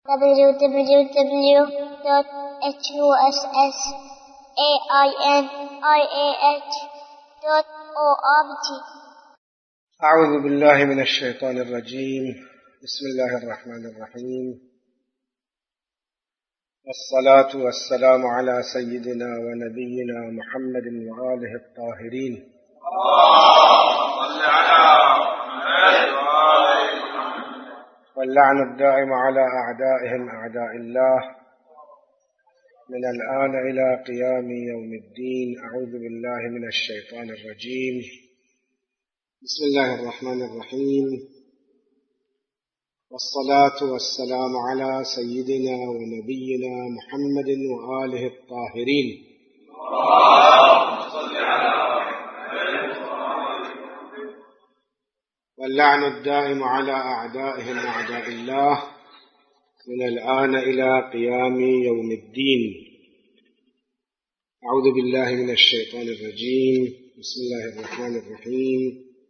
www.husainiah.org. أعوذ بالله من الشيطان الرجيم. بسم الله الرحمن الرحيم، والصلاة والسلام على سيدنا ونبينا محمد وآله الطاهرين. واللعن الدائم على أعدائهم أعداء الله من الآن إلى قيام يوم الدين. أعوذ بالله من الشيطان الرجيم. بسم الله الرحمن الرحيم، والصلاة والسلام على سيدنا ونبينا محمد وآله الطاهرين. واللعن الدائم على أعدائهم أعداء الله من الآن إلى قيام يوم الدين. أعوذ بالله من الشيطان الرجيم. بسم الله الرحمن الرحيم.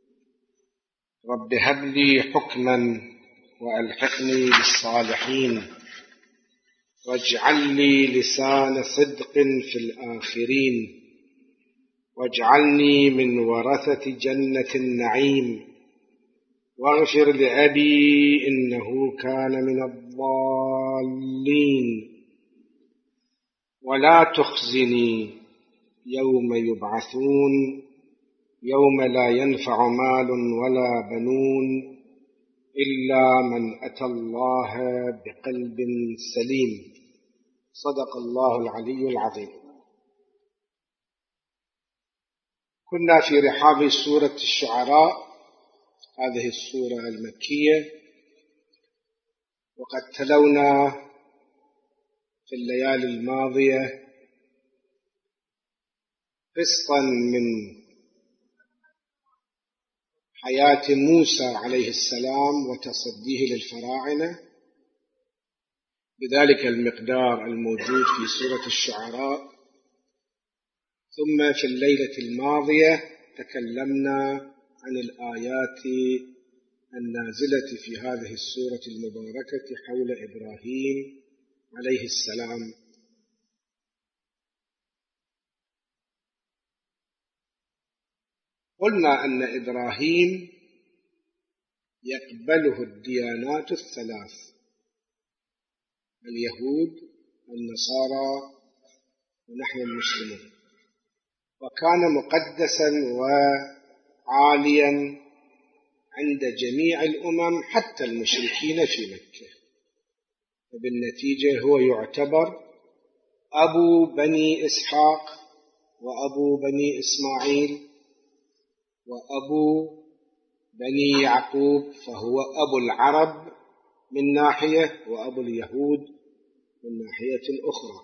رب هب لي حكما وألحقني بالصالحين واجعل لي لسان صدق في الآخرين واجعلني من ورثة جنة النعيم واغفر لأبي إنه كان من الضالين ولا تخزني يوم يبعثون يوم لا ينفع مال ولا بنون إلا من أتى الله بقلب سليم. صدق الله العلي العظيم. كنا في رحاب سورة الشعراء، هذه السورة المكية، وقد تلونا في الليالي الماضية قسطا من حياة موسى عليه السلام وتصديه للفراعنة بذلك المقدار الموجود في سورة الشعراء. ثم في الليلة الماضية تكلمنا عن الآيات النازلة في هذه السورة المباركة حول إبراهيم عليه السلام. قلنا أن إبراهيم يقبله الديانات الثلاث، اليهود والنصارى ونحن المسلمون، وكان مقدسا وعاليا عند جميع الأمم حتى المشركين في مكة، وبالنتيجة هو يعتبر أبو بني إسحاق وأبو بني إسماعيل وأبو بني يعقوب، فهو أبو العرب من ناحية وأبو اليهود من ناحية أخرى.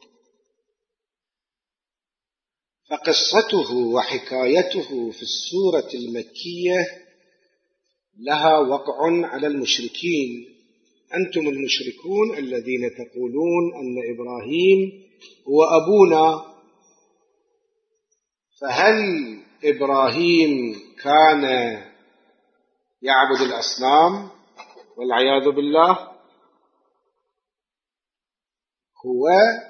فقصته وحكايته في السورة المكية لها وقع على المشركين. أنتم المشركون الذين تقولون أن إبراهيم هو أبونا، فهل إبراهيم كان يعبد الأصنام والعياذ بالله؟ هو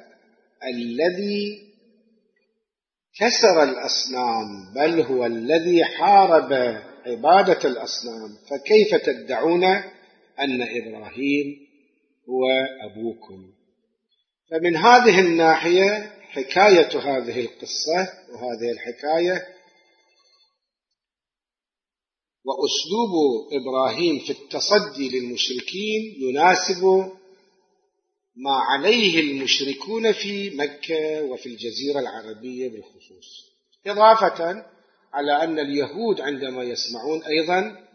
الذي كسر الأصنام، بل هو الذي حارب عبادة الأصنام، فكيف تدعون أن إبراهيم هو أبوكم؟ فمن هذه الناحية حكاية هذه القصة وهذه الحكاية وأسلوب إبراهيم في التصدي للمشركين يناسب ما عليه المشركون في مكة وفي الجزيرة العربية بالخصوص، إضافة على أن اليهود عندما يسمعون أيضا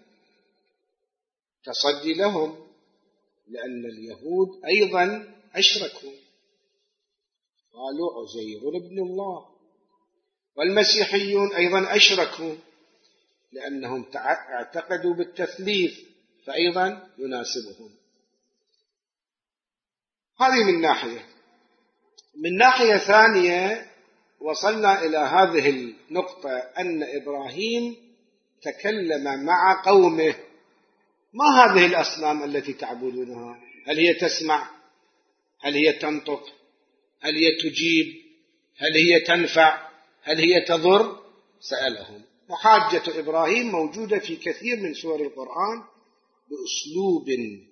تصدي لهم، لأن اليهود أيضا أشركوا، قالوا عزير ابن الله، والمسيحيون أيضا أشركوا لأنهم اعتقدوا بالتثليث، فأيضا يناسبهم. هذه من ناحية. من ناحية ثانية وصلنا إلى هذه النقطة أن إبراهيم تكلم مع قومه: ما هذه الأصنام التي تعبدونها؟ هل هي تسمع؟ هل هي تنطق؟ هل هي تجيب؟ هل هي تنفع؟ هل هي تضر؟ سألهم. وحاجة إبراهيم موجودة في كثير من سور القرآن بأسلوب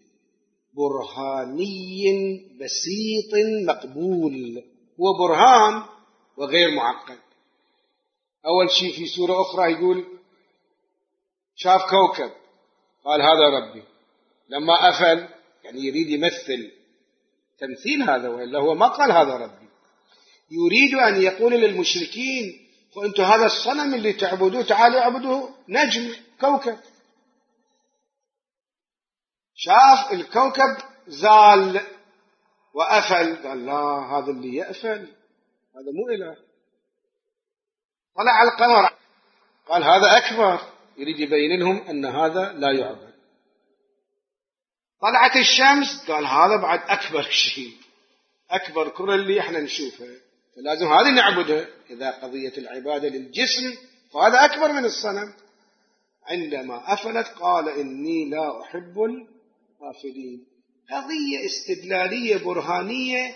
برهاني بسيط مقبول، هو برهان وغير معقد. أول شيء في سورة أخرى يقول شاف كوكب قال هذا ربي، لما أفل يعني يريد يمثل تمثيل هذا، وإلا هو ما قال هذا ربي، يريد أن يقول للمشركين وأنتم هذا الصنم اللي تعبدوه تعالوا اعبدوه نجم كوكب. شاف الكوكب زال وأفل قال لا هذا اللي يأفل هذا مو إله. طلع القمر قال هذا أكبر، يريد يبين لهم أن هذا لا يعبد. طلعت الشمس قال هذا بعد أكبر شيء، أكبر كرة اللي احنا نشوفها فلازم هذه نعبدها. إذا قضية العبادة للجسم فهذا أكبر من الصنم. عندما أفلت قال إني لا أحب الآفلين. قضية استدلالية برهانية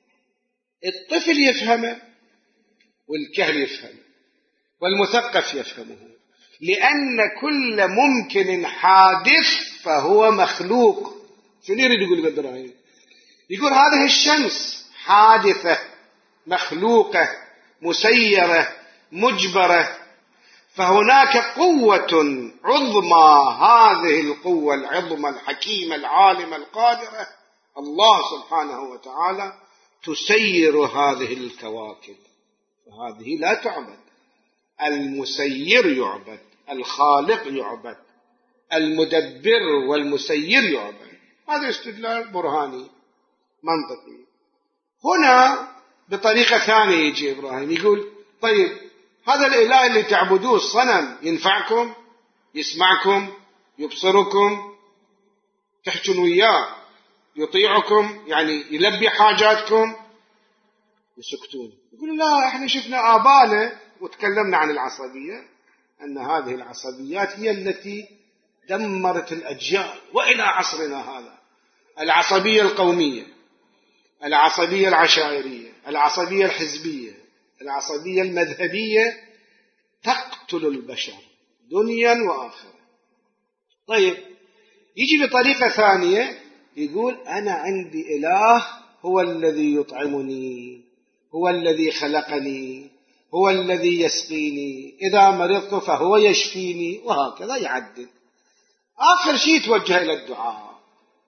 الطفل يفهمه والكهل يفهمه والمثقف يفهمه، لأن كل ممكن حادث فهو مخلوق. شنو يريد يقول إبراهيم؟ يقول هذه الشمس حادثة مخلوقة مسيرة مجبرة، فهناك قوة عظمى، هذه القوة العظمى الحكيمة العالمة القادرة الله سبحانه وتعالى تسير هذه الكواكب، فهذه لا تعبد. المسير يعبد، الخالق يعبد، المدبر والمسير يعبد. هذا استدلال برهاني منطقي. هنا بطريقة ثانية يجي إبراهيم يقول طيب هذا الإله اللي تعبدوه الصنم ينفعكم؟ يسمعكم؟ يبصركم؟ تحجون وياه؟ يطيعكم؟ يعني يلبي حاجاتكم؟ يسكتون. يقول لا احنا شفنا آبانا وتكلمنا عن العصبية، أن هذه العصبيات هي التي دمرت الأجيال وإلى عصرنا هذا. العصبية القومية، العصبية العشائرية، العصبية الحزبية، العصبية المذهبية تقتل البشر دنيا وآخرة. طيب يجي بطريقة ثانية يقول أنا عندي إله هو الذي يطعمني، هو الذي خلقني، هو الذي يسقيني، إذا مرضت فهو يشفيني، وهكذا يعدد. آخر شيء توجه إلى الدعاء.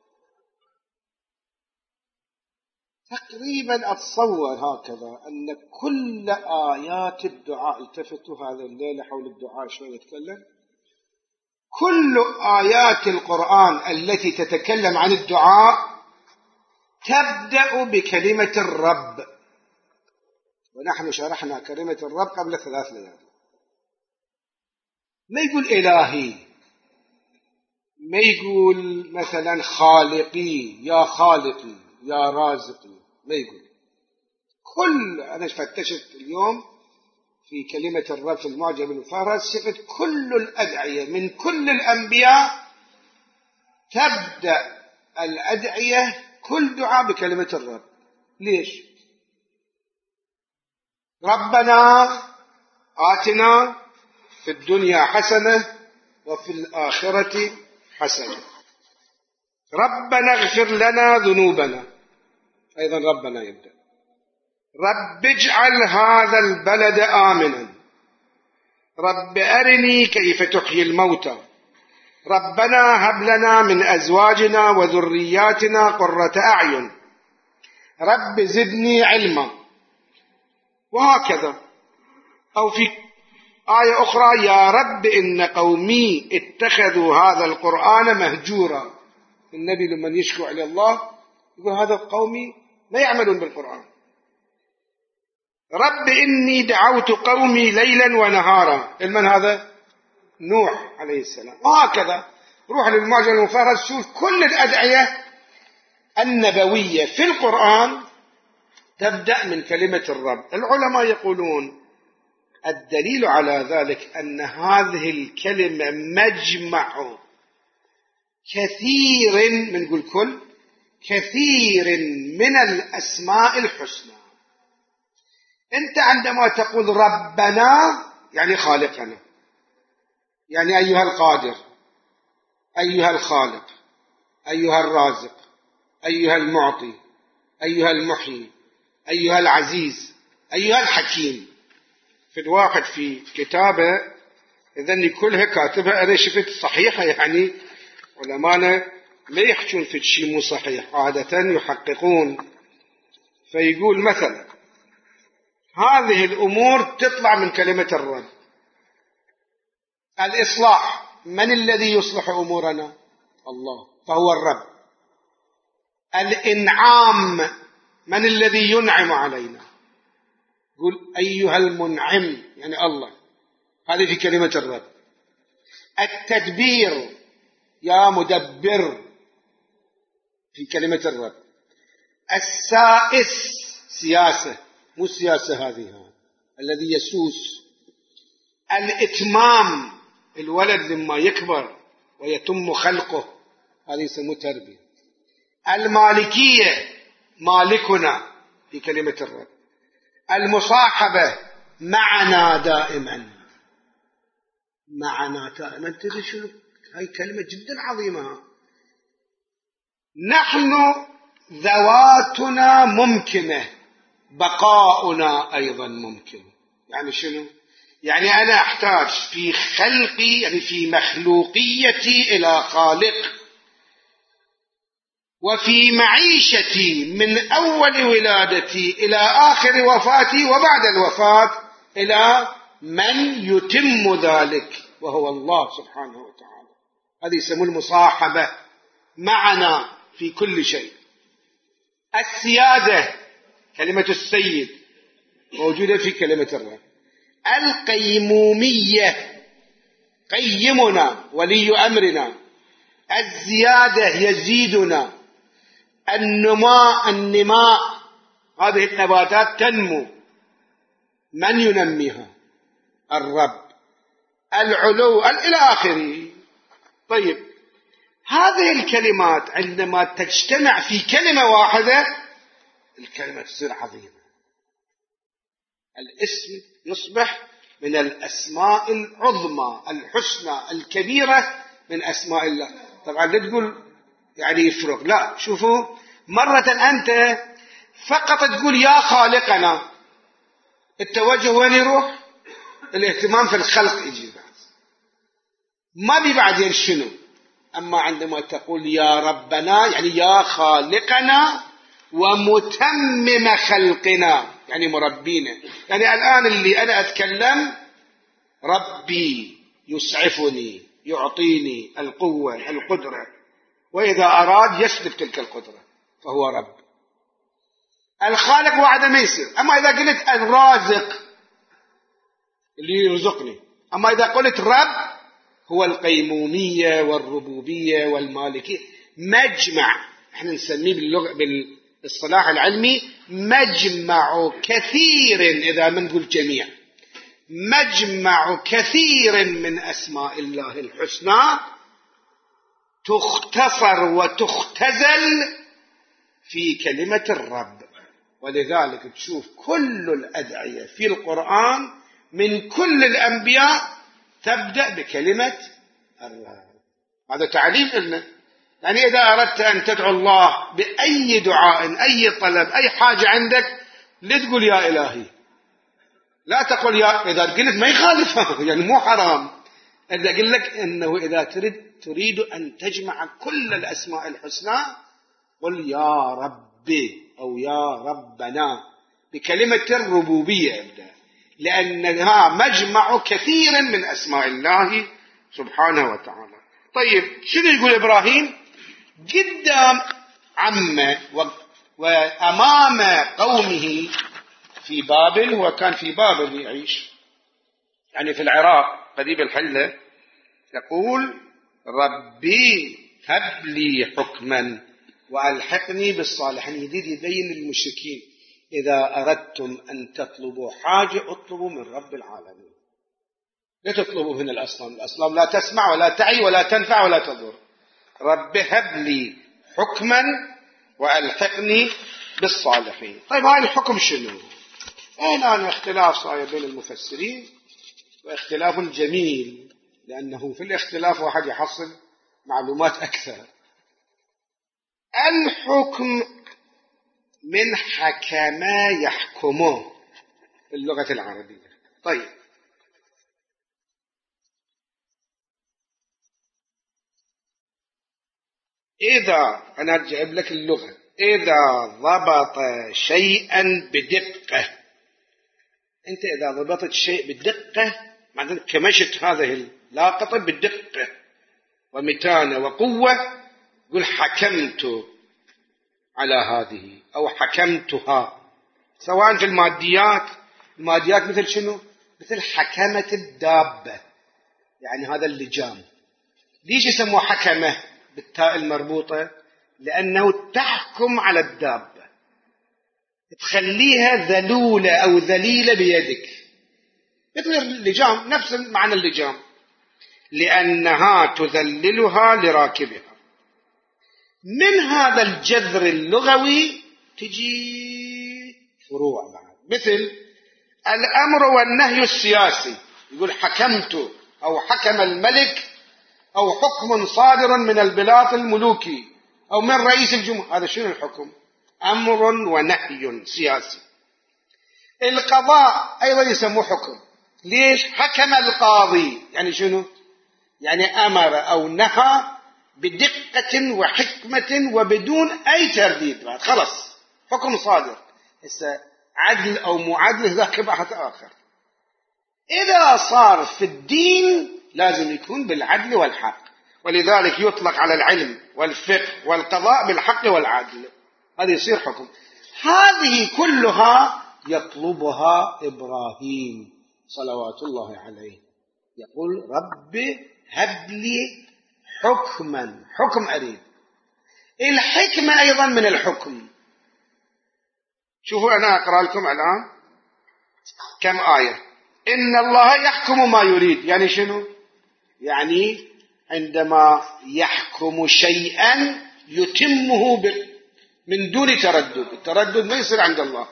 تقريبا أتصور هكذا أن كل آيات الدعاء، التفتوا هذا الليلة حول الدعاء شوي نتكلم، كل آيات القرآن التي تتكلم عن الدعاء تبدأ بكلمة الرب، ونحن شرحنا كلمة الرب قبل 3 ليالي. ما يقول إلهي، ما يقول مثلا خالقي يا خالقي يا رازقي، ما يقول. أنا فتشت اليوم في كلمة الرب في المعجم المفهرس، شفت كل الأدعية من كل الأنبياء تبدأ الأدعية كل دعاء بكلمة الرب. ليش؟ ربنا آتنا في الدنيا حسنة وفي الآخرة حسنة، ربنا اغفر لنا ذنوبنا، أيضا ربنا يبدأ، رب اجعل هذا البلد آمنا، رب أرني كيف تحيي الموتى، ربنا هب لنا من أزواجنا وذرياتنا قرة أعين، رب زدني علما، وهكذا. أو في آية أخرى يا رب إن قومي اتخذوا هذا القرآن مهجورا. النبي لما يشكو على الله يقول هذا قومي لا يعملون بالقرآن. رب إني دعوت قومي ليلا ونهارا، من هذا؟ نوح عليه السلام. وهكذا روح للمعجم المفهرس شوف كل الأدعية النبوية في القرآن تبدأ من كلمة الرب. العلماء يقولون الدليل على ذلك أن هذه الكلمة مجمع كثير من كل كثير من الأسماء الحسنى. أنت عندما تقول ربنا يعني خالقنا، يعني أيها القادر، أيها الخالق، أيها الرازق، أيها المعطي، أيها المحيي، أيها العزيز، أيها الحكيم. في الواحد في كتابه إذن كلها كاتبها أنا شفت صحيحة، يعني علمانا ما يحكون في شيء مو صحيح، عادة يحققون. فيقول مثلا هذه الأمور تطلع من كلمة الرب. الإصلاح، من الذي يصلح أمورنا؟ الله، فهو الرب. الإنعام، من الذي ينعم علينا؟ يقول أيها المنعم، يعني الله، هذه في كلمة الرب. التدبير، يا مدبر، في كلمة الرب. السائس، سياسة، مو السياسة هذه الذي يسوس. الإتمام، الولد لما يكبر ويتم خلقه، هذه يسموه تربية. المالكية، مالكنا، في كلمة الرب. المصاحبة، معنا دائما، معنا دائما. تدري شنو هاي كلمة جدا عظيمة. نحن ذواتنا ممكنة، بقاؤنا أيضا ممكن. يعني شنو؟ يعني أنا أحتاج في خلقي، يعني في مخلوقيتي، إلى خالق، وفي معيشتي من أول ولادتي إلى آخر وفاتي، وبعد الوفاة إلى من يتم ذلك وهو الله سبحانه وتعالى. هذه يسموه المصاحبة، معنا في كل شيء. السيادة، كلمة السيد موجودة في كلمة الرب. القيمومية، قيمنا، ولي أمرنا. الزيادة، يزيدنا. النماء، هذه النباتات تنمو، من ينميها؟ الرب. العلو، إلى آخره. طيب، هذه الكلمات عندما تجتمع في كلمة واحدة الكلمة تصير عظيمة. الاسم يصبح من الأسماء العظمى الحسنى الكبيرة من أسماء الله. طبعا لا تقول يعني يفرق، لا، شوفوا، مرة أنت فقط تقول يا خالقنا، التوجه وين يروح؟ الاهتمام في الخلق يجي بعد، ما بي بعدين شنو. أما عندما تقول يا ربنا، يعني يا خالقنا ومتمم خلقنا، يعني مربينا. يعني الآن اللي أنا أتكلم ربي يسعفني، يعطيني القوة القدرة، وإذا أراد يسلب تلك القدرة، فهو رب. الخالق وعد ما يصير. أما إذا قلت الرازق اللي يرزقني، أما إذا قلت رب هو القيمومية والربوبية والمالكية، مجمع، احنا نسميه بالاصطلاح العلمي مجمع كثير، إذا ما نقول جميع، مجمع كثير من أسماء الله الحسنى تختصر وتختزل في كلمة الرب. ولذلك تشوف كل الأدعية في القرآن من كل الأنبياء تبدأ بكلمة الرب. هذا تعليم لنا. يعني إذا أردت أن تدعو الله بأي دعاء، أي طلب، أي حاجة عندك، لا تقول يا إلهي، لا تقول يا، إذا قلت ما يخالف يعني مو حرام. إذا قل لك إنه إذا تريد أن تجمع كل الأسماء الحسنى قل يا ربي أو يا ربنا بكلمة الربوبية ابدأ، لأنها مجمع كثير من أسماء الله سبحانه وتعالى. طيب، شنو يقول إبراهيم قدام عمه وأمام قومه في بابل؟ هو كان في بابل يعيش، يعني في العراق قريب الحلة. يقول ربي هب لي حكما وألحقني بالصالحين. يريد يبين للمشركين إذا أردتم أن تطلبوا حاجة اطلبوا من رب العالمين، لا تطلبوا من الأصنام. الأصنام لا تسمع ولا تعي ولا تنفع ولا تضر. رب هب لي حكما وألحقني بالصالحين. طيب هاي الحكم شنو؟ هنا اختلاف صاير بين المفسرين، واختلاف جميل، لأنه في الاختلاف واحد يحصل معلومات أكثر. الحكم من حكما يحكمه في اللغة العربية. طيب إذا أنا جايب لك اللغة، إذا ضبط شيئا بدقة، أنت إذا ضبطت شيء بدقة معناته كمشت هذه اللاقطة بدقة ومتانة وقوة، قل حكمت على هذه أو حكمتها. سواء في الماديات مثل شنو؟ مثل حكمة الدابة، يعني هذا اللجام. ليش يسموه حكمة بالتاء المربوطة؟ لأنه تحكم على الدابة، تخليها ذلولة أو ذليلة بيدك، مثل اللجام، نفس معنى اللجام، لأنها تذللها لراكبها. من هذا الجذر اللغوي تجي فروع بعد، مثل الأمر والنهي السياسي، يقول حكمت أو حكم الملك، أو حكم صادر من البلاط الملوكي أو من رئيس الجمهورية. هذا شنو الحكم؟ أمر ونهي سياسي. القضاء أيضا يسموه حكم. ليش؟ حكم القاضي، يعني شنو؟ يعني أمر أو نهى بدقة وحكمة وبدون أي ترديد، خلص حكم صادر. هسه عدل أو معدل ذاك بحث آخر. إذا صار في الدين لازم يكون بالعدل والحق، ولذلك يطلق على العلم والفقه والقضاء بالحق والعدل، هذا يصير حكم. هذه كلها يطلبها إبراهيم صلوات الله عليه، يقول رب هب لي حكما، حكم أريد. الحكمة أيضا من الحكم. شوفوا أنا أقرأ لكم الآن كم آية. إن الله يحكم ما يريد، يعني شنو؟ يعني عندما يحكم شيئا يتمه من دون تردد، التردد ما يصير عند الله.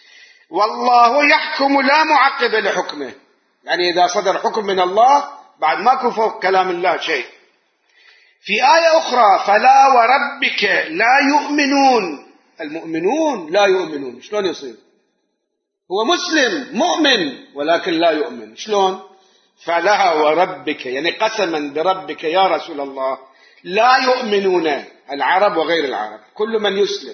والله يحكم لا معقب لحكمه، يعني إذا صدر حكم من الله بعد ماكو فوق كلام الله شيء. في آية أخرى فلا وربك لا يؤمنون، المؤمنون لا يؤمنون، شلون يصير؟ هو مسلم مؤمن ولكن لا يؤمن، شلون؟ فلا وربك يعني قسما بربك يا رسول الله لا يؤمنون، العرب وغير العرب كل من يسلم،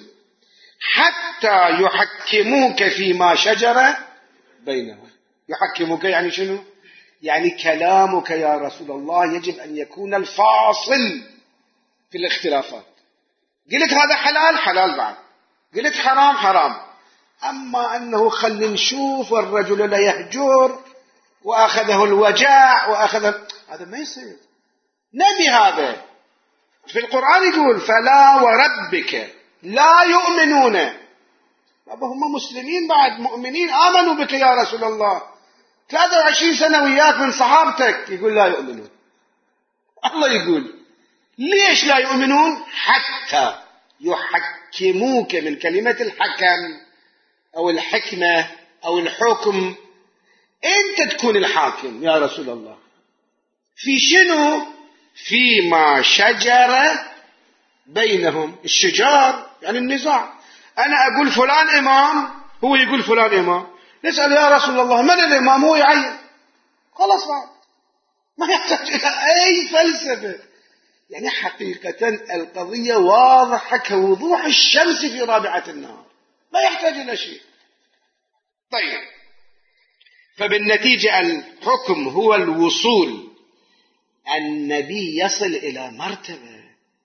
حتى يحكموك فيما شجر بينهم. يحكموك يعني شنو؟ يعني كلامك يا رسول الله يجب أن يكون الفاصل في الاختلافات. قلت هذا حلال، حلال بعد، قلت حرام، حرام. أما أنه خلي نشوف والرجل لا يهجر وأخذه الوجاع هذا ما يصير. نبي هذا في القرآن يقول فلا وربك لا يؤمنون، هم مسلمين بعد مؤمنين، آمنوا بك يا رسول الله 23 سنة وياك من صحابتك، يقول لا يؤمنون. الله يقول ليش لا يؤمنون؟ حتى يحكموك، من كلمة الحكم أو الحكمة أو الحكم، أنت تكون الحاكم يا رسول الله في شنو؟ فيما شجر بينهم. الشجار يعني النزاع، أنا أقول فلان إمام، هو يقول فلان إمام، نسأل يا رسول الله من الإمام، هو يعين، خلاص بعد ما يحتاج إلى أي فلسفة. يعني حقيقة القضية واضحة كوضوح الشمس في رابعة النهار، ما يحتاج إلى شيء. طيب، فبالنتيجة الحكم هو الوصول، النبي يصل إلى مرتبة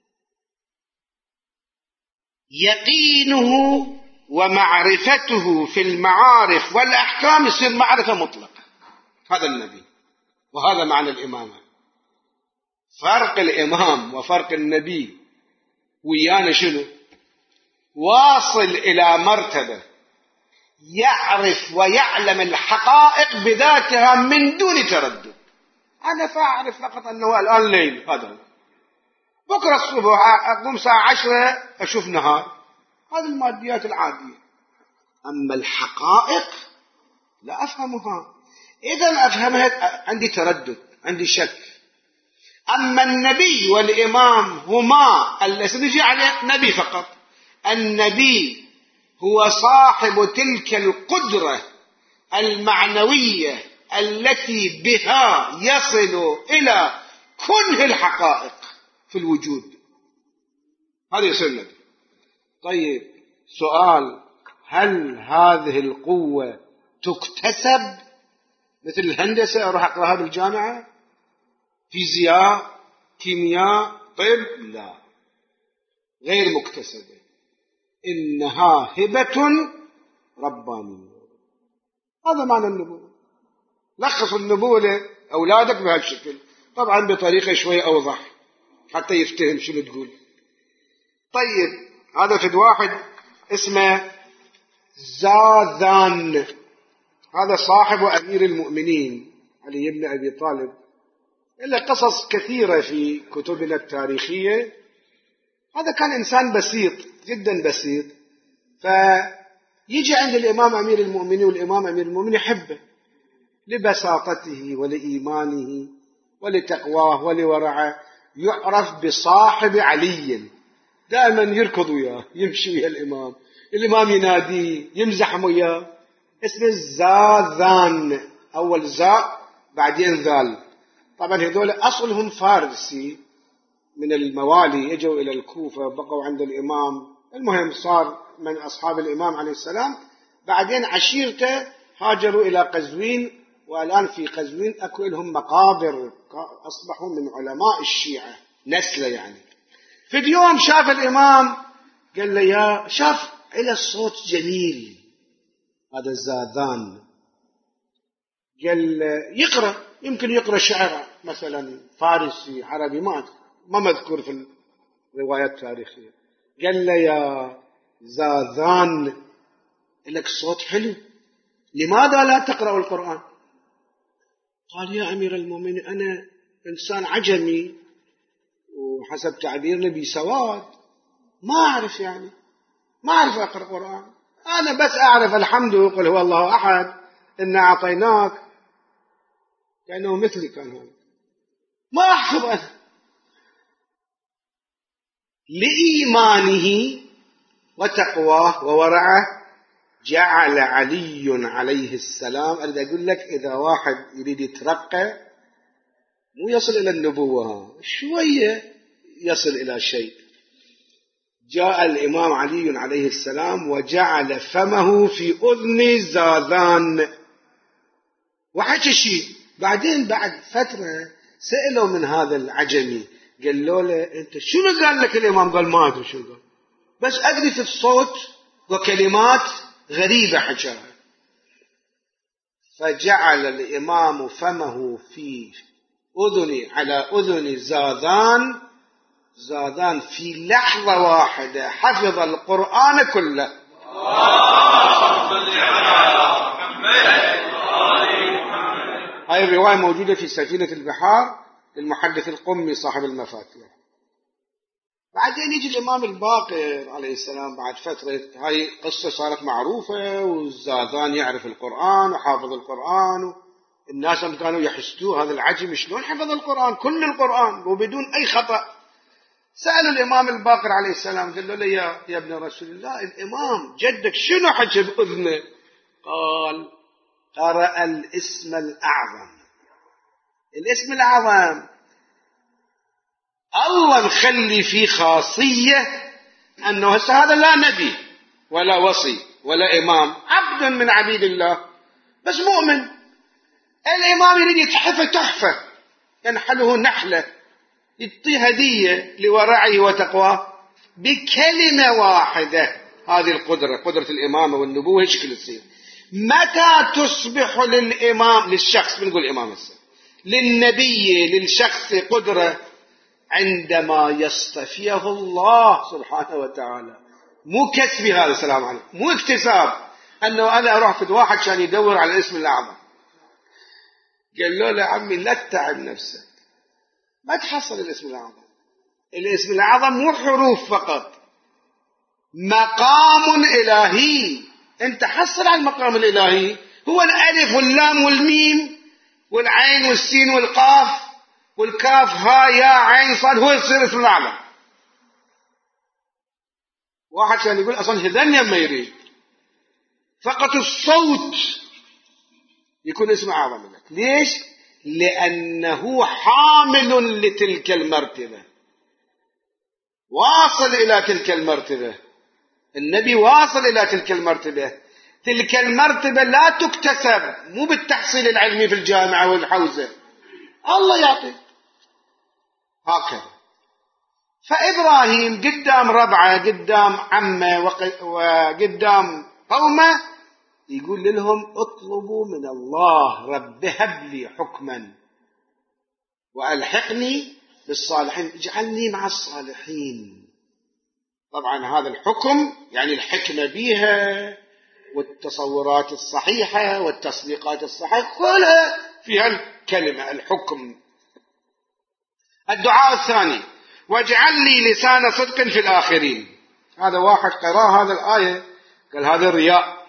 يقينه ومعرفته في المعارف والأحكام يصير معرفة مطلقة. هذا النبي، وهذا معنى الإمامة. فرق الإمام وفرق النبي ويانا شنو؟ واصل إلى مرتبة يعرف ويعلم الحقائق بذاتها من دون تردد. أنا فأعرف فقط أنه الآن ليل، هذا بكرة الصبح أقوم الساعة 10 أشوف نهار، هذه الماديات العادية. أما الحقائق لا أفهمها. إذا أفهمها عندي تردد، عندي شك. أما النبي والإمام هما الذي نجي عليه نبي فقط. النبي هو صاحب تلك القدرة المعنوية التي بها يصل إلى كنه الحقائق في الوجود. هذا يصير النبي. طيب سؤال: هل هذه القوة تكتسب مثل الهندسة أروح أقرأها بالجامعة؟ فيزياء، كيمياء، طب؟ لا، غير مكتسبة. إنها هبة ربانية. هذا معنى النبوة. لخص النبوة لأولادك بهالشكل، طبعا بطريقة شوية أوضح حتى يفتهم شو تقول. طيب هذا فد واحد اسمه زاذان، هذا صاحب أمير المؤمنين علي بن أبي طالب. إلا قصص كثيرة في كتبنا التاريخية. هذا كان إنسان بسيط جدا بسيط، فيجي عند الإمام أمير المؤمنين، والإمام أمير المؤمنين يحبه لبساطته ولإيمانه ولتقواه ولورعه. يعرف بصاحب علي، دائما يركض وياه، يمشي ويا الإمام يناديه، يمزح وياه. اسمه زاذان، أول زاء بعدين ذال. طبعا هذول أصلهم فارسي من الموالي، يجوا إلى الكوفة بقوا عند الإمام. المهم صار من أصحاب الإمام عليه السلام. بعدين عشيرته هاجروا إلى قزوين، والآن في قزوين أكو لهم مقابر، أصبحوا من علماء الشيعة نسله يعني. في اليوم شاف الإمام قال له يا شاف إلى الصوت جميل هذا الزاذان، قال يقرأ، يمكن يقرأ شعر مثلا فارسي عربي ما مذكور في الروايات التاريخية. قال له يا زاذان لك صوت حلو، لماذا لا تقرأ القرآن؟ قال يا أمير المؤمنين أنا إنسان عجمي، وحسب تعبير نبي سواد، ما أعرف ما أعرف أقرأ القرآن. أنا بس أعرف الحمد قل هو الله أحد، إنا أعطيناك، كأنه مثلي كان هذا، ما أحفظ أنا. لإيمانه وتقواه وورعه جعل علي عليه السلام. أريد أقول لك إذا واحد يريد يترقى مو يصل إلى النبوة، شوية يصل إلى شيء. جاء الإمام علي عليه السلام وجعل فمه في أذن زاذان وحكى شيء. بعدين بعد فترة سألوا من هذا العجمي، قالوا له أنت شنو قال لك الإمام؟ قال ما أدري شو قال، بس أدري في الصوت وكلمات غريبة حكاها. فجعل الإمام فمه في أذن على أذن زاذان في لحظة واحدة حفظ القرآن كله. هاي الرواية موجودة في سفينة البحار للمحدث القمي صاحب المفاتيح. بعدين يجي الإمام الباقر عليه السلام بعد فترة، هاي قصة صارت معروفة، والزاذان يعرف القرآن وحافظ القرآن، الناس هم كانوا يحسدوه هذا العجم شلون حفظ القرآن كل القرآن وبدون أي خطأ. سألوا الإمام الباقر عليه السلام، قالوا له يا ابن رسول الله الإمام جدك شنو حكى بأذنه؟ قال قرأ الاسم الأعظم. الاسم الأعظم الله مخلي فيه خاصية أنه هذا لا نبي ولا وصي ولا إمام، عبد من عبيد الله بس مؤمن. الإمام يريد يتحفه تحفة، ينحله نحلة، يعطي هدية لورعه وتقواه بكلمة واحدة. هذه القدرة، قدرة الإمامة والنبوة شكل تصير. متى تصبح للإمام للشخص، بنقول إمام السنة للنبي للشخص قدرة؟ عندما يصطفيه الله سبحانه وتعالى. مو كسبي هذا، السلام عليكم، مو اكتساب أنه أنا أروح في واحد كان يدور على الاسم الأعظم. قال له لا عمي لا تتعب نفسك، ما تحصل الاسم الأعظم. الاسم الأعظم مو حروف فقط، مقام إلهي. أنت حصل على المقام الإلهي، هو الألف واللام والميم والعين والسين والقاف والكاف ها يا عين صاد، هو يصير اسم الأعلى. واحد كان يقول أصلا هذن ما يريد، فقط الصوت يكون اسم أعظم لك. ليش؟ لأنه حامل لتلك المرتبة، واصل إلى تلك المرتبة. النبي واصل إلى تلك المرتبة. تلك المرتبة لا تكتسب، مو بالتحصيل العلمي في الجامعة والحوزة، الله يعطي هكذا. فإبراهيم قدام ربعه، قدام عمه وقدام قومه، يقول لهم اطلبوا من الله رب هب لي حكما وألحقني بالصالحين، اجعلني مع الصالحين. طبعا هذا الحكم يعني الحكمة بها والتصورات الصحيحة والتصديقات الصحيحة كلها فيها الكلمة الحكم. الدعاء الثاني: واجعل لي لسان صدق في الآخرين. هذا واحد قرأ هذا الآية قال هذا رياء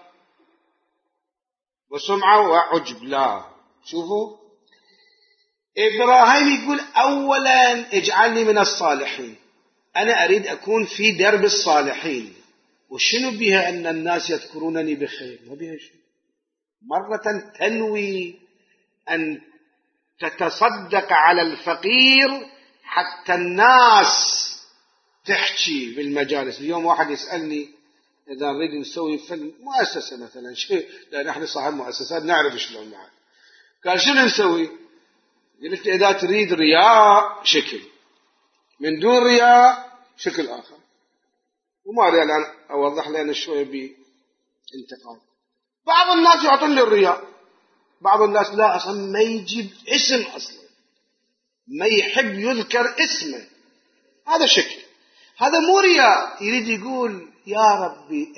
وسمعة وعجب. لا، شوفوا إبراهيم يقول أولا اجعلني من الصالحين، أنا أريد أكون في درب الصالحين. وشنو بها أن الناس يذكرونني بخير؟ ما بها شيء. مرة تنوي أن تتصدق على الفقير حتى الناس تحكي بالمجالس. اليوم واحد يسألني إذا نريد نسوي فيلم مؤسسة مثلا شيء، لأن احنا صاحب مؤسسات نعرف شلون معه، قال شنو نسوي؟ قلت إذا تريد رياء شكل، من دون رياء شكل آخر. وما أريد أن أوضح لنا شوية بانتقاد. بعض الناس يعطون للرياء، بعض الناس لا، أصلا ما يجيب اسم، أصلا ما يحب يذكر اسمه، هذا شكل، هذا مو رياء. يريد يقول يا ربي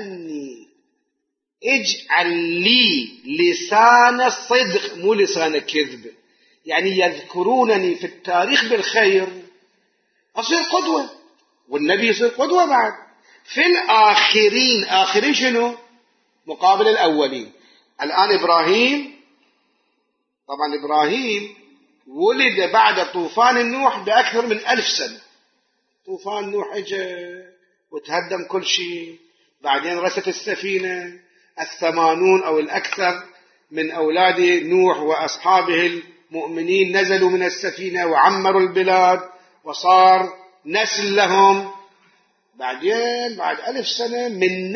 اجعل لي لسان صدق، مو لسان كذب، يعني يذكرونني في التاريخ بالخير، أصير قدوة، والنبي يصير قدوة بعد. في الآخرين، آخرين شنو؟ مقابل الأولين. الآن إبراهيم، طبعا إبراهيم ولد بعد طوفان النوح بأكثر من 1000 سنة. طوفان نوح اجى وتهدم كل شيء، بعدين رست السفينة. 80 أو الأكثر من أولاد نوح وأصحابه المؤمنين نزلوا من السفينة وعمروا البلاد وصار نسل لهم. بعدين بعد 1000 سنة من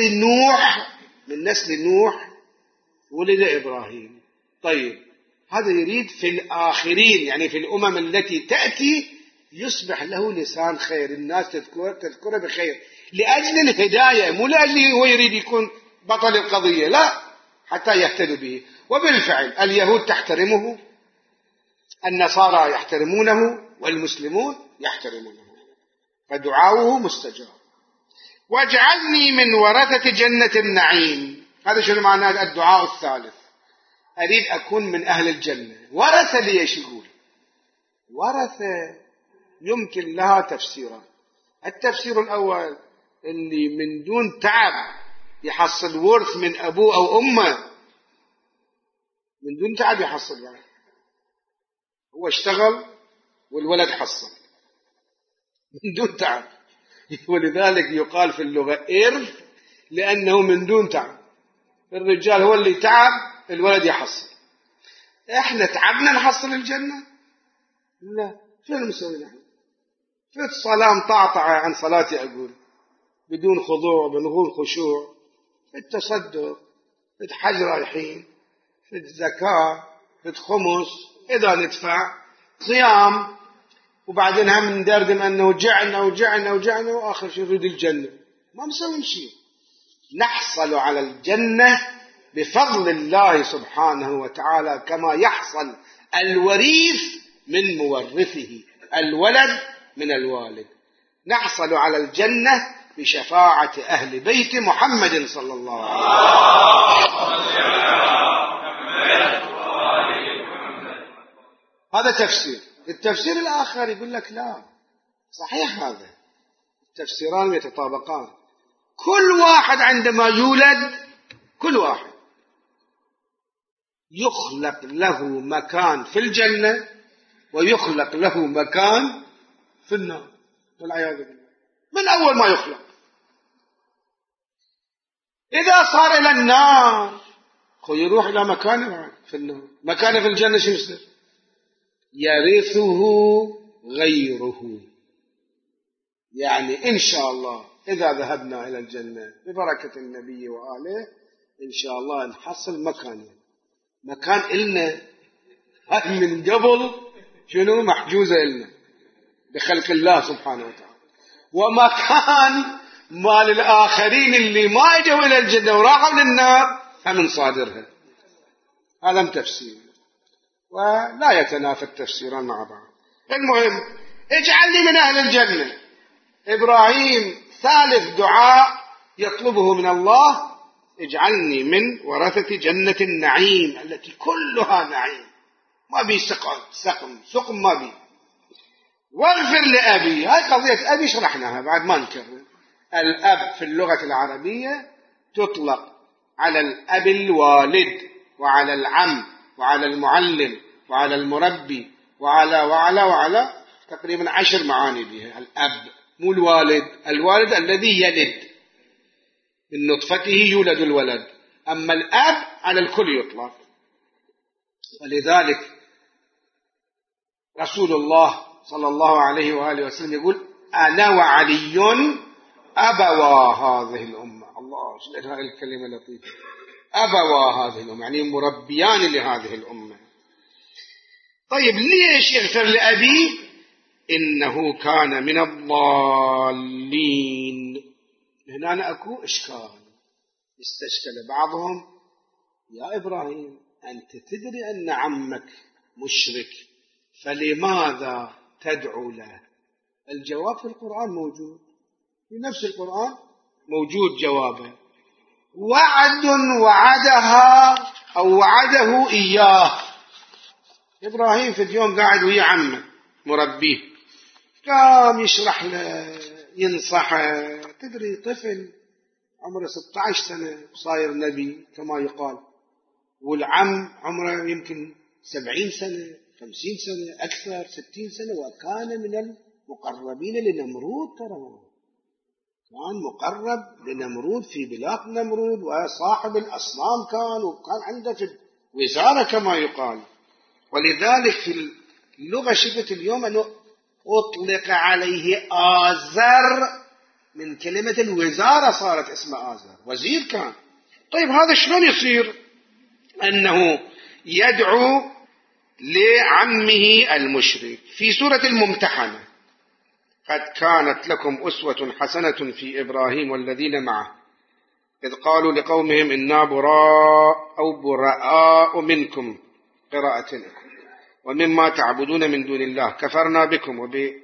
نسل نوح ولد إبراهيم. طيب هذا يريد في الآخرين، يعني في الأمم التي تأتي يصبح له لسان خير، الناس تذكره بخير لأجل الهداية، مو لأجل هو يريد يكون بطل القضية، لا، حتى يهتدوا به. وبالفعل اليهود تحترمه، النصارى يحترمونه، والمسلمون يحترمونه، فدعاؤه مستجاب. واجعلني من ورثة جنة النعيم. هذا شنو معناه الدعاء الثالث؟ أريد أكون من أهل الجنة. ورثة ليش يقول؟ ورثة يمكن لها تفسيران. التفسير الأول اللي من دون تعب يحصل ورث من أبوه أو أمه، من دون تعب يحصل بعد، هو اشتغل والولد حصل من دون تعب، ولذلك يقال في اللغة إرث لأنه من دون تعب. الرجال هو اللي تعب، الولد يحصل. احنا تعبنا نحصل الجنة؟ لا، شو نسوي نحن؟ في الصلاة مطعطعة عن صلاتي أقول، بدون خضوع، بدون خشوع، في التصدق، في الحج رايحين، في الزكاة، في الخمس إذا ندفع، صيام، وبعدين هم ندردم أنه وجعنا وآخر شيء نريد الجنة. ما مسوي شيء. نحصل على الجنة بفضل الله سبحانه وتعالى، كما يحصل الوريث من مورثه، الولد من الوالد. نحصل على الجنة بشفاعة أهل بيت محمد صلى الله عليه وسلم. هذا تفسير. التفسير الآخر يقول لك لا، صحيح هذا تفسيران يتطابقان. كل واحد عندما يولد، كل واحد يخلق له مكان في الجنة ويخلق له مكان في النار والعياذ بالله من أول ما يخلق. إذا صار إلى النار يروح إلى مكانه في النار، مكانه في الجنة شو يصير؟ يرثه غيره. يعني إن شاء الله إذا ذهبنا إلى الجنة ببركة النبي وآله إن شاء الله نحصل مكان إلنا من قبل شنو محجوزة إلنا بخلق الله سبحانه وتعالى، ومكان مال الآخرين اللي ما اجوا إلى الجنة وراحوا للنار فمن صادرها. هذا تفسير ولا يتنافى التفسيران مع بعض. المهم اجعلني من أهل الجنة. إبراهيم ثالث دعاء يطلبه من الله: اجعلني من ورثة جنة النعيم التي كلها نعيم، ما بي سقم ما بي. واغفر لأبي. هاي قضية أبي شرحناها بعد ما نكرر. الأب في اللغة العربية تطلق على الأب الوالد وعلى العم وعلى المعلم وعلى المربي وعلى تقريبا 10 معاني بها. الأب مو الوالد. الوالد الذي يلد، من نطفته يولد الولد. أما الأب على الكل يطلق. ولذلك رسول الله صلى الله عليه وآله وسلم يقول: أنا وعلي أبوا هذه الأمة. الله شلون هذه الكلمة لطيفة، أبوا هذه الأمة يعني مربيان لهذه الأمة. طيب ليش يغفر لأبي؟ إنه كان من الضالين. هنا أكو إشكال، استشكل بعضهم: يا إبراهيم أنت تدري أن عمك مشرك، فلماذا تدعو له؟ الجواب في القرآن موجود، في نفس القرآن موجود جوابه: وعد وعدها أو وعده إياه. إبراهيم في اليوم قاعد ويا عمه مربيه، قام يشرح له ينصحه. تدري طفل عمره 16 سنة صاير نبي كما يقال، والعم عمره يمكن 70 سنة 50 سنة أكثر 60 سنة، وكان من المقربين لنمرود. ترى كان مقرب لنمرود في بلاط نمرود، وصاحب الأصنام كان، وكان عنده في الوزارة كما يقال. ولذلك في اللغة شفت اليوم أنه أطلق عليه آزر، من كلمة الوزارة صارت اسمه آزر، وزير كان. طيب هذا شلون يصير أنه يدعو لعمه المشرك؟ في سورة الممتحنة: قد كانت لكم أسوة حسنة في إبراهيم والذين معه إذ قالوا لقومهم إنا براء منكم قراءة ومما تعبدون من دون الله كفرنا بكم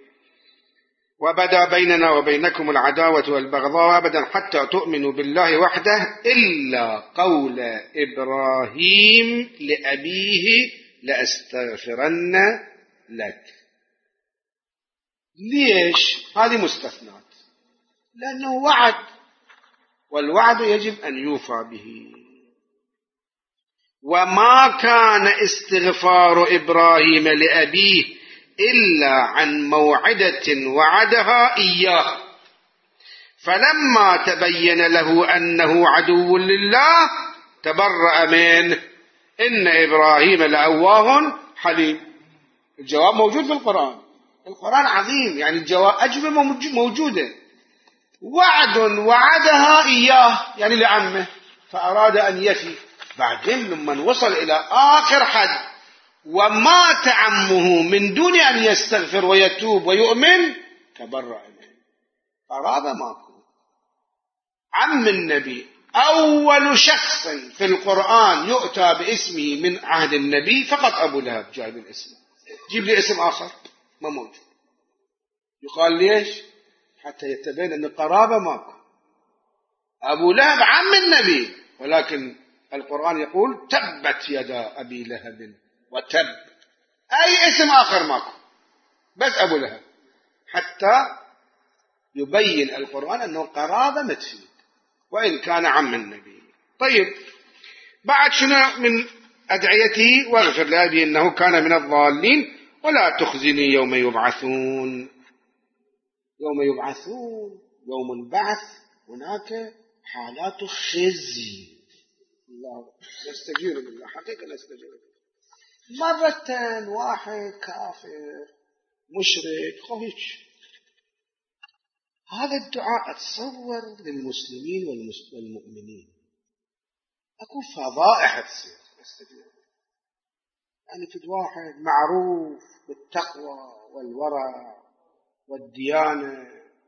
وبدا بيننا وبينكم العداوة والبغضاء أبدا حتى تؤمنوا بالله وحده إلا قول إبراهيم لأبيه لأستغفرن لك. ليش؟ هذه مستثنات، لأنه وعد، والوعد يجب أن يوفى به. وما كان استغفار إبراهيم لأبيه إلا عن موعدة وعدها إياه فلما تبين له أنه عدو لله تبرأ منه إن إبراهيم لأواه حليم. الجواب موجود في القرآن. القرآن عظيم، يعني الجواب أجوبة موجودة. وعد وعدها إياه يعني لعمه، فأراد أن يفي. بعدين لما وصل إلى آخر حد ومات عمه من دون أن يستغفر ويتوب ويؤمن تبرأ منه. قرابة ماكو. عم النبي أول شخص في القرآن يؤتى باسمه من عهد النبي فقط أبو لهب جاي بالاسم. جيب لي اسم آخر ما موجود. يقال ليش؟ حتى يتبين أن القرابة ماكو. أبو لهب عم النبي، ولكن القرآن يقول تبت يدا أبي لهب وتب. أي اسم آخر ماكو، بس أبو لهب. حتى يبين القرآن أنه قرابة ما تفيد وإن كان عم النبي. طيب بعد شنو من أدعيته؟ واغفر لأبي إنه كان من الضالين ولا تخزني يوم يبعثون. يوم يبعثون، يوم البعث، هناك حالات خزي. الله نستجير بالله، حقيقة نستجير بالله. مرة واحد كافر مشرك خويش، هذا الدعاء أتصور للمسلمين والمؤمنين أكو فضائح تصير. يعني في واحد معروف بالتقوى والورع والديانة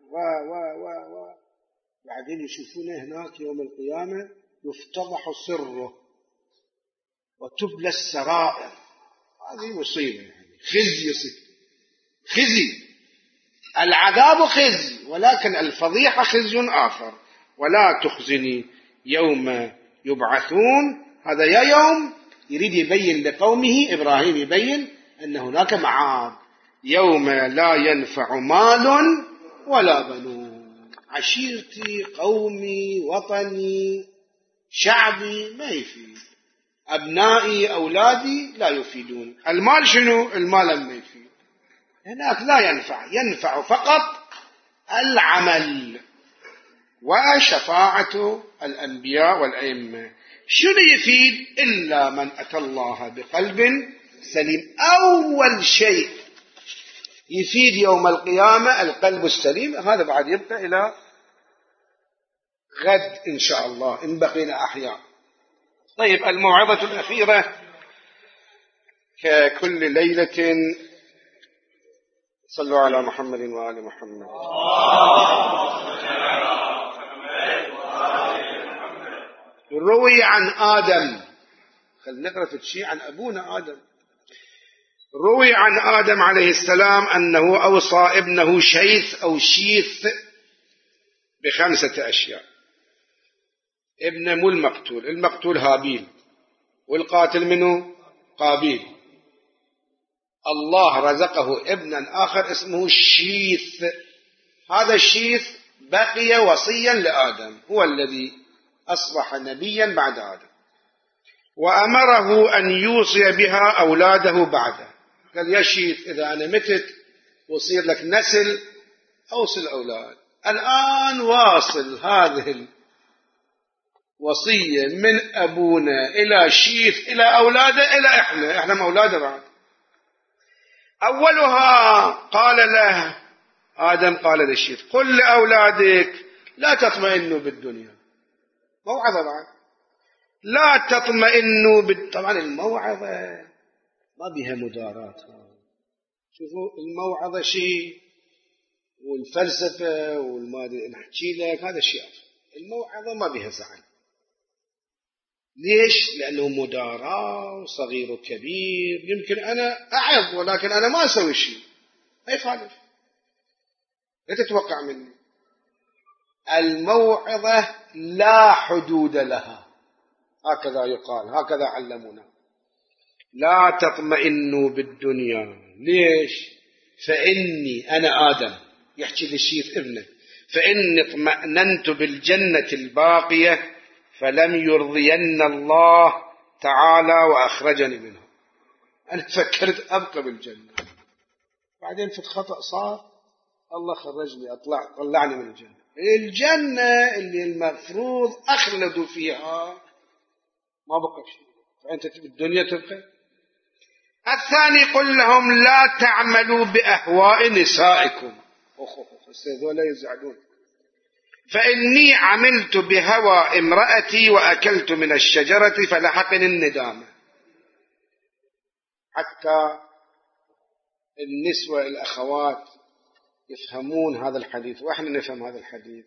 بعدين يشوفونه هناك يوم القيامة يفتضح سره وتبلى السرائر. هذه مصيبة، يعني خزي يصير، خزي. العذاب خزي، ولكن الفضيحة خزي آخر. ولا تخزني يوم يبعثون، هذا يا يوم يريد يبين لقومه، إبراهيم يبين أن هناك معاد، يوم لا ينفع مال ولا بنون. عشيرتي، قومي، وطني، شعبي ما يفيد، أبنائي، أولادي لا يفيدون. المال شنو؟ المال ما يفيد. هناك لا ينفع، ينفع فقط العمل وشفاعة الأنبياء والأئمة. شنو يفيد؟ إلا من أتى الله بقلب سليم. أول شيء يفيد يوم القيامة القلب السليم، هذا بعد يبقى إلى غد إن شاء الله إن بقينا أحياء. طيب الموعظة الأخيرة ككل ليلة، صلوا على محمد وآل محمد. روي عن آدم، خلينا نقرأ شيء عن أبونا آدم. روي عن آدم عليه السلام أنه أوصى ابنه شيث أو شيث ب5 أشياء. ابنه مو المقتول، المقتول هابيل والقاتل منه قابيل. الله رزقه ابنا آخر اسمه الشيث. هذا الشيث بقي وصيا لآدم، هو الذي أصبح نبيا بعد آدم، وأمره أن يوصي بها أولاده بعده. قال يا شيث إذا أنا متت وصير لك نسل أوصل أولاد. الآن واصل هذه الوصية من أبونا إلى شيث إلى أولاده إلى إحنا أولاده بعد. أولها قال له آدم، قال للشيث قل لأولادك لا تطمئنوا بالدنيا. موعظة بعد، لا تطمئنوا طبعا الموعظة ما بها مدارات. شوفوا الموعظة شيء والفلسفة والمادة نحكي لك هذا شيء. الموعظة ما بها زعل. ليش؟ لأنه مداراة وصغير وكبير. يمكن أنا أعظ ولكن أنا ما أسوي شيء، ما يخالف، لا تتوقع مني. الموعظة لا حدود لها، هكذا يقال، هكذا علمونا. لا تطمئنوا بالدنيا. ليش؟ فإني أنا آدم يحكي للشيث ابنه، فإني اطمأننت بالجنة الباقية فلم يرضين الله تعالى وأخرجني منها. أنا فكرت أبقى بالجنة، بعدين في الخطأ صار الله خرجني، طلعني من الجنة. الجنة اللي المفروض أخلد فيها ما بقى شيء، فأنت بالدنيا تبقى. الثاني قل لهم لا تعملوا بأهواء نسائكم. هذول يزعلون. فإني عملت بهوى امرأتي وأكلت من الشجرة فلحقني الندامة. حتى النسوة الأخوات يفهمون هذا الحديث وإحنا نفهم هذا الحديث.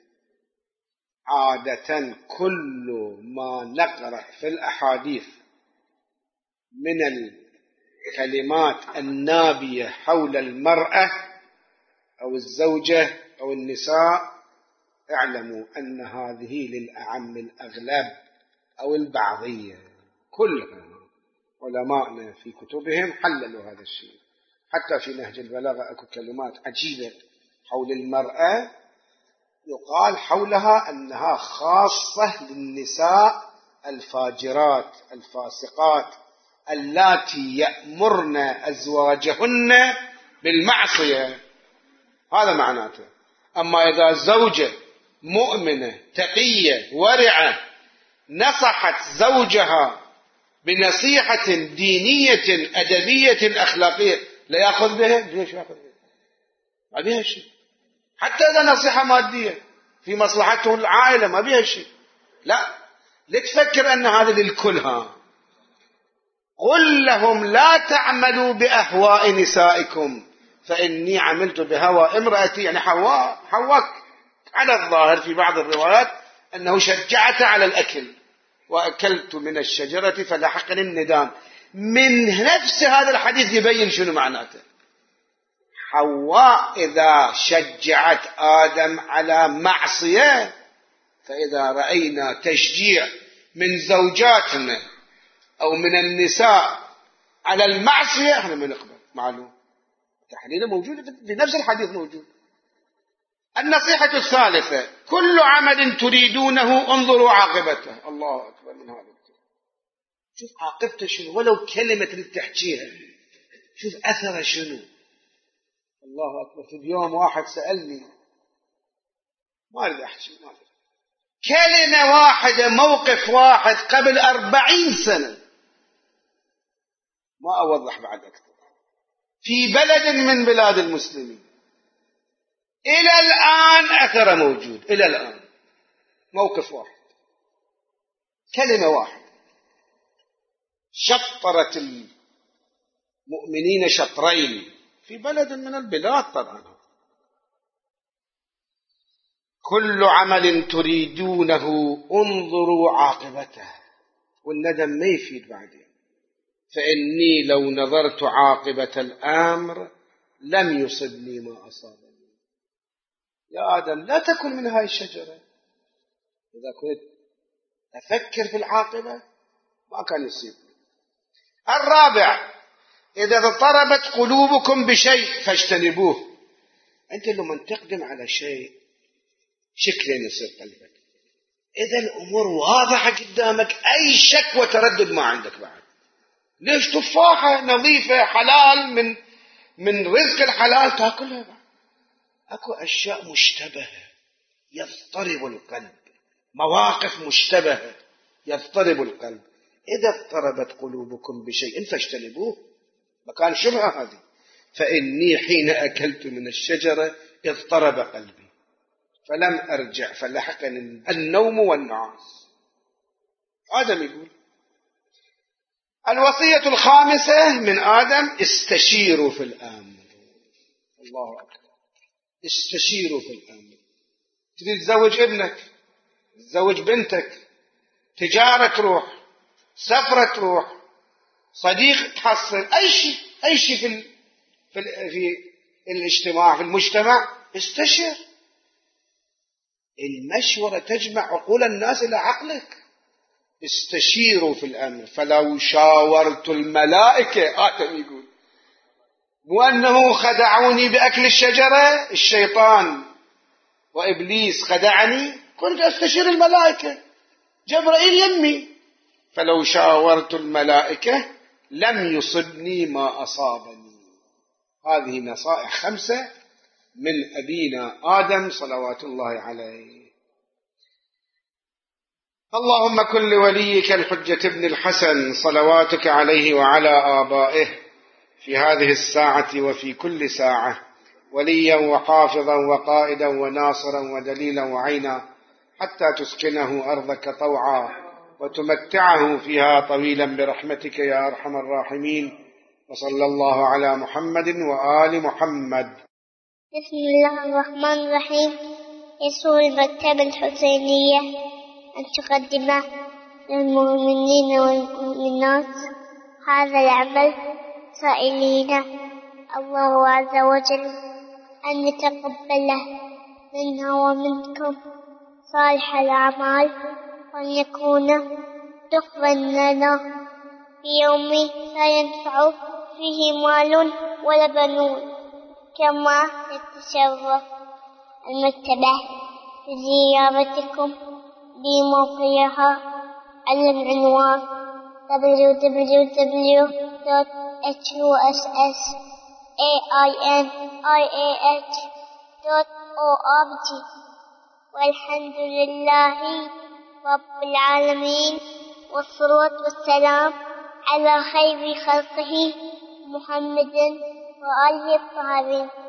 عادة كل ما نقرأ في الأحاديث من الكلمات النابية حول المرأة أو الزوجة أو النساء اعلموا أن هذه للأعم الأغلب أو البعضية. كلها علماءنا في كتبهم حللوا هذا الشيء. حتى في نهج البلاغة أكو كلمات عجيبة حول المرأة يقال حولها أنها خاصة للنساء الفاجرات الفاسقات اللاتي يأمرن أزواجهن بالمعصية، هذا معناته. أما إذا زوجة مؤمنة تقية ورعة نصحت زوجها بنصيحة دينية أدبية أخلاقية لا يأخذ بها، ليش يأخذ بها؟ ما بها شيء. حتى إذا نصيحة مادية في مصلحته العائلة ما بها شيء، لا تفكر أن هذا للكل. قل لهم لا تعملوا بأهواء نسائكم فإني عملت بهوى امرأتي، يعني حواء على الظاهر في بعض الروايات أنه شجعت على الأكل، وأكلت من الشجرة فلحقني الندام. من نفس هذا الحديث يبين شنو معناته. حواء إذا شجعت آدم على معصية، فإذا رأينا تشجيع من زوجاتنا أو من النساء على المعصية احنا ما نقبل. معلوم تحليله موجود في نفس الحديث موجود. النصيحة الثالثة: كل عمل تريدونه انظروا عاقبته. الله أكبر من هذا. شوف عاقبته شنو، ولو كلمة اللي تحكيها شوف أثره شنو. الله أكبر. في اليوم واحد سألني، ما أريد أحكي، ما أريد. كلمة واحدة، موقف واحد قبل 40 سنة، ما أوضح بعد أكثر، في بلد من بلاد المسلمين، إلى الآن أثره موجود. إلى الآن موقف واحد، كلمة واحدة شطرت المؤمنين شطرين في بلد من البلاد. طبعا كل عمل تريدونه انظروا عاقبته، والندم ما يفيد بعدين. فإني لو نظرت عاقبة الأمر لم يصبني ما أصابني. يا آدم لا تكن من هاي الشجرة. إذا كنت أفكر في العاقبة ما كان يصيبني. الرابع: إذا اضطربت قلوبكم بشيء فاجتنبوه. أنت لما تقدم على شيء شكلين يصير قلبك. إذا الأمور واضحة قدامك، أي شك وتردد ما عندك بعد. ليش؟ تفاحة نظيفة حلال من رزق الحلال تأكلها بعد. أكو أشياء مشتبهة يضطرب القلب، مواقف مشتبهة يضطرب القلب. إذا اضطربت قلوبكم بشيء فاجتنبوه، مكان شبهة هذه. فإني حين أكلت من الشجرة اضطرب قلبي فلم أرجع فلحقني النوم والنعاس. آدم يقول. الوصية الخامسة من آدم: استشيروا في الأمر. الله أكبر. استشيروا في الأمر. تريد تزوج ابنك، تزوج بنتك، تجارة تروح، سفرة تروح، صديق تحصل، أي شيء في الاجتماع، في المجتمع، استشر. المشورة تجمع عقول الناس إلى عقلك. استشيروا في الأمر فلو شاورت الملائكة. آدم يقول مو أنه خدعوني بأكل الشجرة، الشيطان وإبليس خدعني، كنت أستشير الملائكة، جبرائيل يمي. فلو شاورت الملائكة لم يصبني ما أصابني. هذه نصائح 5 من أبينا آدم صلوات الله عليه. اللهم كن لوليك الحجة ابن الحسن صلواتك عليه وعلى آبائه في هذه الساعة وفي كل ساعة وليا وحافظا وقائدا وناصرا ودليلا وعينا، حتى تسكنه أرضك طوعا وتمتعه فيها طويلا برحمتك يا أرحم الراحمين. وصلى الله على محمد وآل محمد. بسم الله الرحمن الرحيم. يسر المكتبة الحسينية أن تقدم للمؤمنين والمؤمنات هذا العمل سائلين الله عز وجل أن يتقبله منا ومنكم صالح الأعمال، وأن يكون دخلا لنا في يوم لا ينفع فيه مال ولا بنون، كما تتشرف المكتبة زيارتكم بموقعها على العنوان www.hussaiah.org. والحمد لله رب العالمين، والصلاة والسلام على خير خلقه محمد وآله الطاهرين.